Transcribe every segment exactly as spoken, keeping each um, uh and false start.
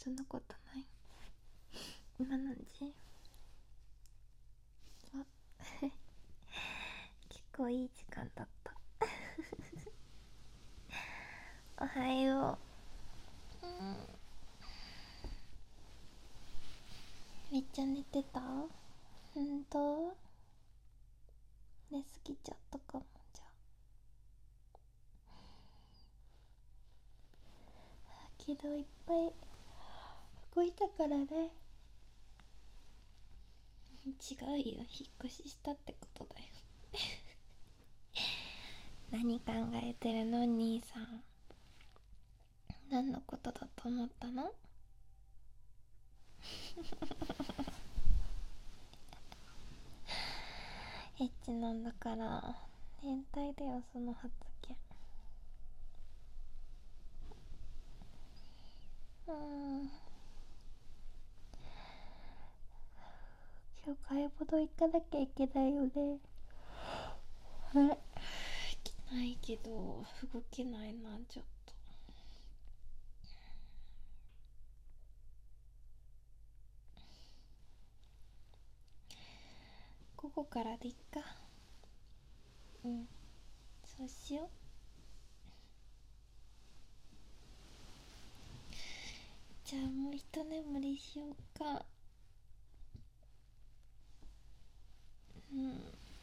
そんなことない。今何時？あ結構いい時間だったおはよう、うん、めっちゃ寝てた？ほんと？寝すぎちゃったかも。じゃあけどいっぱい動いたからね。違うよ、引っ越ししたってことだよ何考えてるの兄さん。何のことだと思ったの？エッチなんだから変態だよ、その発言。うーん、今日買い物行かなきゃいけないよね。え、行けないけど動けないな、ちょっと。午後からでいっか。うん、そうしよう。じゃあもう一眠りしようか。うん、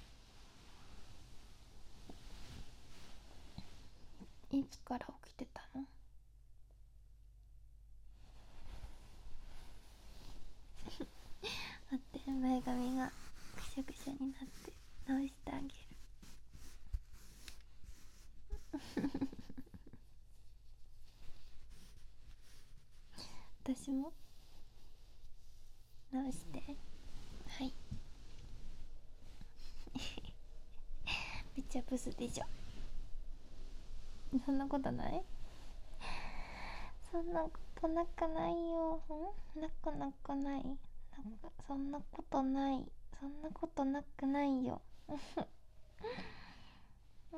いつから起きてたの？待って、前髪がくしゃくしゃになって直してあげる私も直して。はい。めっちゃブスでしょ。そんなことない？そんなことなくないよ。んなくなくない。なんかそんなことない。そんなことなくないようん、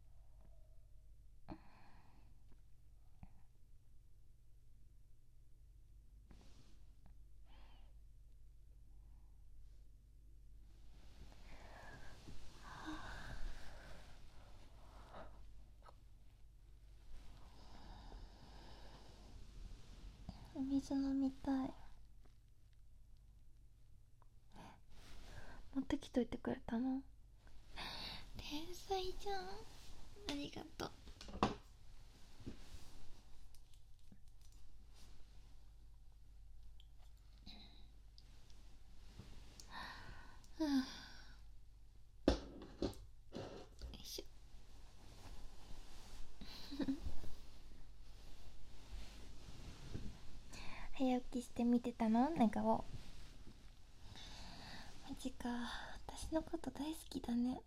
お水飲みたい。持ってきといてくれたの？天才じゃん、ありがとう。うん、よいしょ早起きして見てたの？寝顔。マジか、私のこと大好きだね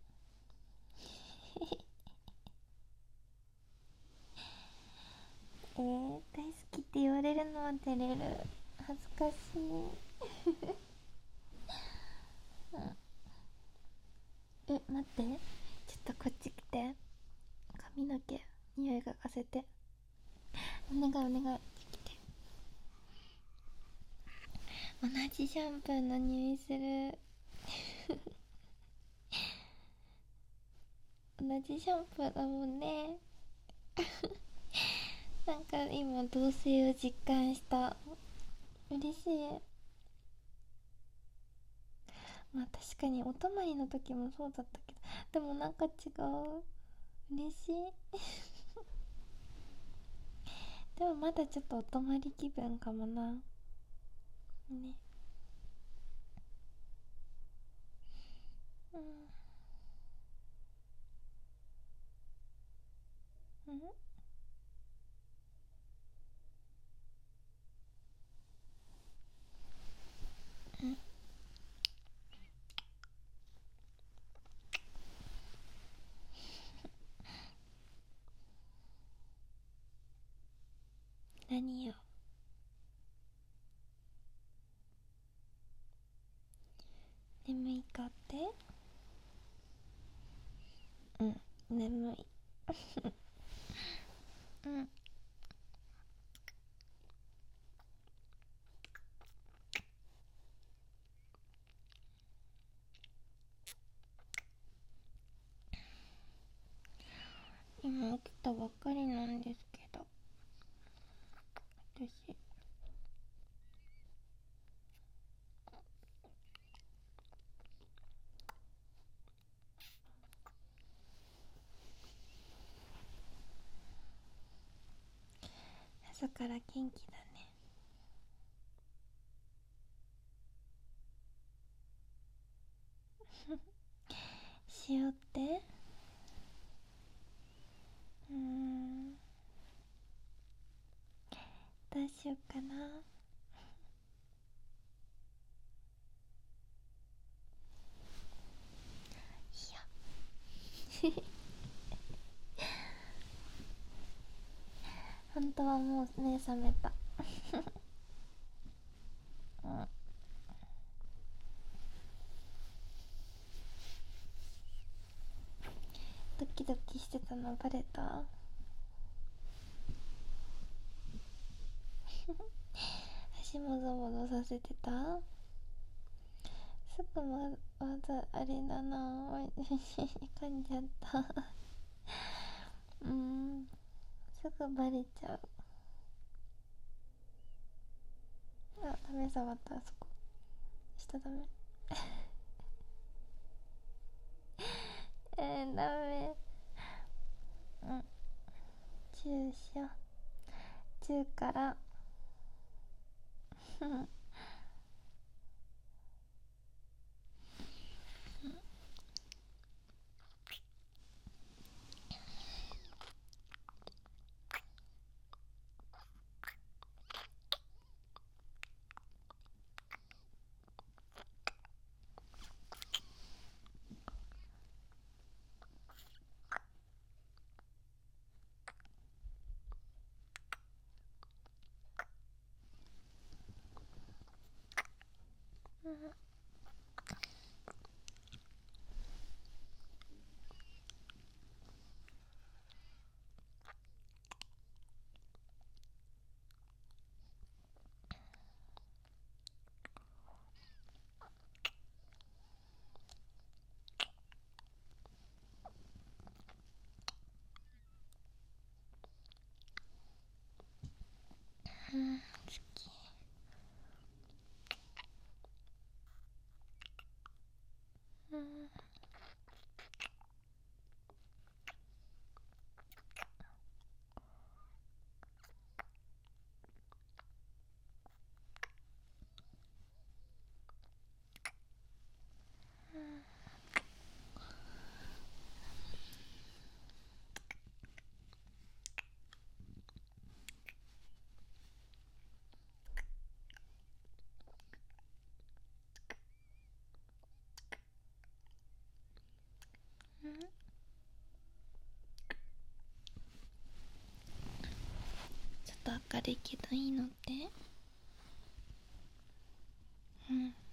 えー、大好きって言われるのは照れる。恥ずかしいうん、え、待って、ちょっとこっち来て。髪の毛匂い嗅がせて。お願いお願い、来て。同じシャンプーの匂いする同じシャンプーだもんねなんか今同棲を実感した。嬉しい。まあ確かにお泊まりの時もそうだったけど、でもなんか違う。嬉しいでもまだちょっとお泊まり気分かもな。ね。うんうん。うん、何よ。眠いかって？うん、眠いうん。 朝から元気だね。塩って、うーん、どうしようかな。いや本当はもう目覚めた。うん、ドキドキしてたのバレた？足もぞもぞさせてた？すぐままだあれだな噛んじゃったうーん、すぐバレちゃう。あ、ダメ、触った。あそこ下ダメえー、ダメ。うん、注射、中からうん、うん、好き。うん、うん、ちょっと明るいけどいいのって。うん。